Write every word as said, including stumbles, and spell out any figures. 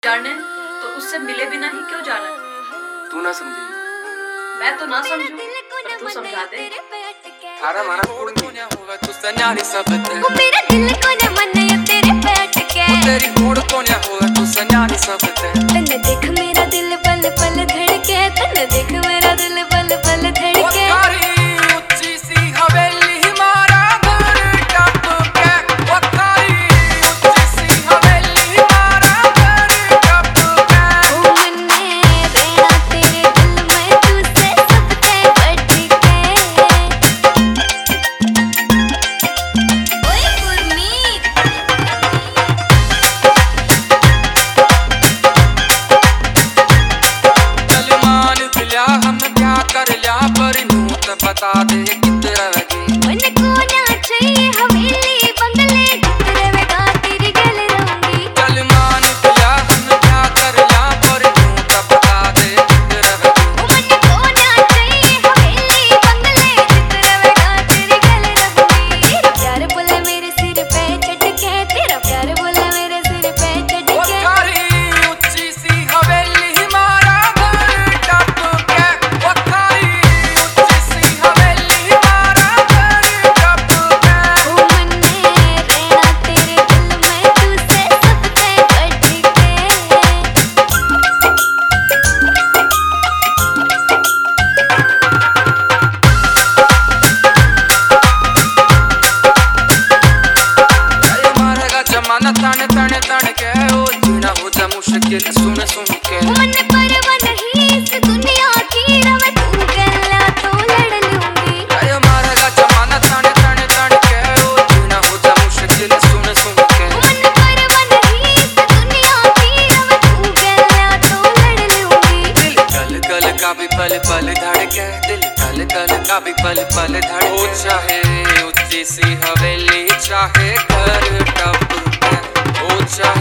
जाने तो उससे मिले बिना ही क्यों जाना? तू ना समझी, मैं तो ना समझूं, पर तू समझा दे। थारा मारा कोण नहीं होगा तू सन्यारी सब ते ओ मेरा दिल कोने मन ये तेरे पे अटके ओ तेरी होड़ कोने होगा तू सन्यारी सब ते तन्ने देख मेरा दिल पल पल धड़के तन्ने देख मेरा दिल पल पल धड़के ओ थारी ऊंची सी हवेली मारा घर टप के ओ थारी ऊंची सी हवेली मारा घर टप के ओ मन्ने रहना तेरे दिल में तुझसे सब ते अटके ओए गुरमीत चल मान लिया हम क्या कर लिया पर नू तो बता दे किधर रही मन को ना चाहिए हवेली बंगले जितने वेगा तेरी गल रहूंगी चल मान लिया हम क्या कर लिया पर नू तो बता दे किधर रही ओ मन को ना चाहिए हवेली बंगले जितने वेगा तेरी गल रहूंगी तेरा प्यार बोले मेरे सिर पे चटके तेरा प्यार बोले मेरे सिर पे ओ चटके थारी ऊंची सी हवेली मारा घर टप के ओ थारी ऊंची सी हवेली मारा घर टप के ओ मन्ने रहना तेरे दिल में तुझसे सब ते अटके अरे मारेगा जमाना तन तन तन के ओ जीना हो जा मुश्किल सुन सुन के मन परवा नहीं इस दुनिया की रवे तू गला तो लड़ लूंगी अरे मारेगा जमाना तन तन तन के ओ जीना हो जा मुश्किल सुन सुन के मन परवा नहीं इस दुनिया की रवे तू गला तो लड़ लूंगी दिल कल कल का भी पल पल धड़के दिल कल कल का भी पल पल धड़के ओ चाहे ऊंची सी हवेली चाहे घर टप के ओ चाहे